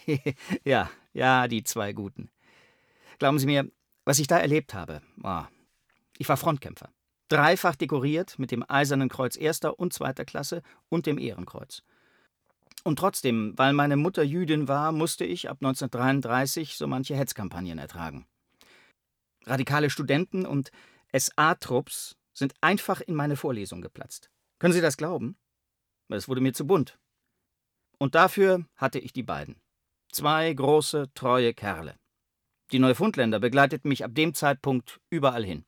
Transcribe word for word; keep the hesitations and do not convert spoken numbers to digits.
Ja, ja, die zwei Guten. Glauben Sie mir, was ich da erlebt habe, oh, ich war Frontkämpfer. Dreifach dekoriert mit dem Eisernen Kreuz erster und zweiter Klasse und dem Ehrenkreuz. Und trotzdem, weil meine Mutter Jüdin war, musste ich ab neunzehnhundertdreiunddreißig so manche Hetzkampagnen ertragen. Radikale Studenten und S A-Trupps sind einfach in meine Vorlesung geplatzt. Können Sie das glauben? Es wurde mir zu bunt. Und dafür hatte ich die beiden. Zwei große, treue Kerle. Die Neufundländer begleiteten mich ab dem Zeitpunkt überall hin.